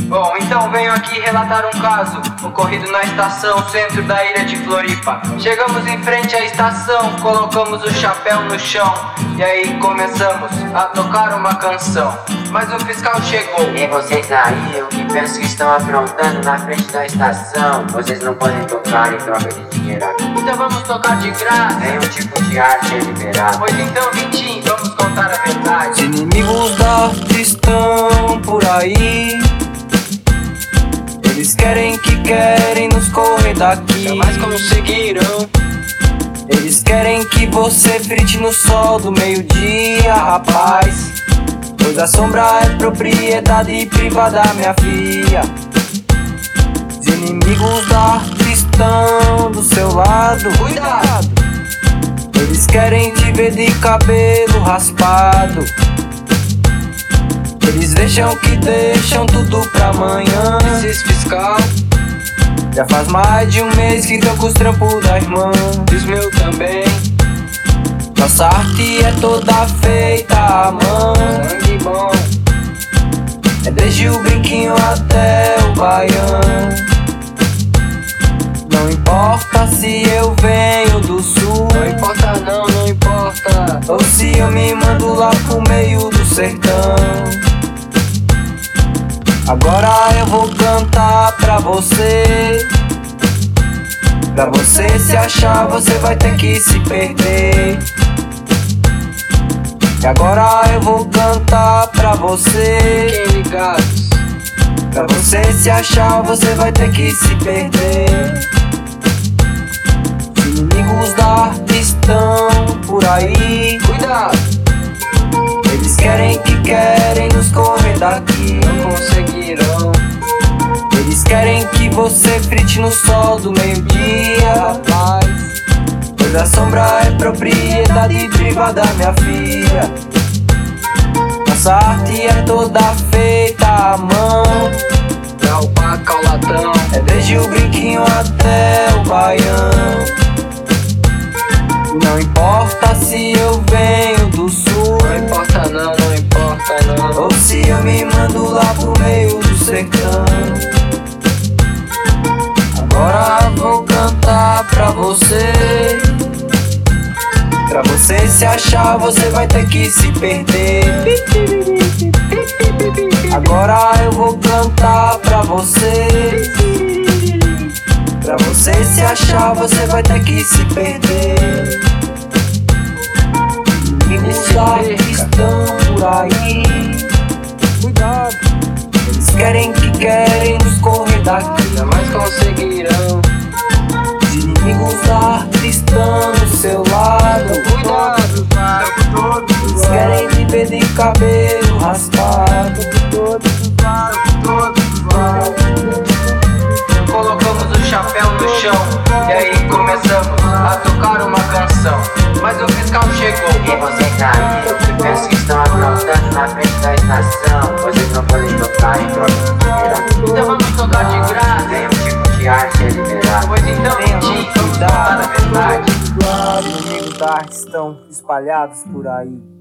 Bom, então venho aqui relatar um caso ocorrido na estação centro da ilha de Floripa. Chegamos em frente à estação, colocamos o chapéu no chão e aí começamos a tocar uma canção. Mas o fiscal chegou. E vocês aí, o que penso que estão aprontando na frente da estação? Vocês não podem tocar em troca de dinheiro aqui. Então vamos tocar de graça. Nenhum tipo de arte é liberado. Pois então, Vitinho, vamos contar a verdade. Os inimigos da arte estão por aí. Eles querem nos correr daqui. Jamais conseguiram. Eles querem que você frite no sol do meio-dia, rapaz. Pois a sombra é propriedade privada, minha filha. Os inimigos da arte estão do seu lado. Cuidado! Eles querem te ver de cabelo raspado. Eles vejam que deixam tudo pra amanhã. Esses fiscal, Já faz mais de um mês que estão com os trampos da irmã. diz meu também. Nossa arte é toda feita à mão. Sangue bom, É desde o brinquinho até o baião. Não importa se eu venho do sul, não importa não, não importa. ou se eu me mando lá pro meio do sertão. Agora eu vou cantar pra você. Pra você se achar, você vai ter que se perder. E agora eu vou cantar pra você. Fiquem ligados. Pra você se achar, você vai ter que se perder. Os inimigos da arte estão por aí. Cuidado, Eles querem nos correr daqui. não conseguirão. Eles querem que você frite no sol do meio-dia, rapaz. Pois a sombra é propriedade privada, minha filha. Nossa arte é toda feita à mão. Pra o paca ao latão. É desde o brinquinho até o baião. Não importa se eu venho do sul, Não importa não, não importa não. ou se eu me mando lá pro meio do sertão. Agora vou cantar pra você. Pra você se achar, você vai ter que se perder. Agora eu vou cantar pra você. Pra você se achar, você vai ter que se perder. Inimigos da arte estão por aí. Cuidado, eles querem nos correr daqui. Jamais conseguirão. Os inimigos da arte estão do seu lado. Cuidado, Eles querem te ver de cabelo raspado. colocamos o chapéu no chão e aí começamos a tocar uma canção. Mas o fiscal chegou. E vocês aí, o que penso que estão aprontando na frente da estação? Vocês não podem tocar em troca de dinheiro aqui. Então vamos tocar de graça. Nenhum tipo de arte é liberado. Pois então, Vitinho, vamos contar a verdade. Os inimigos da arte estão espalhados por aí.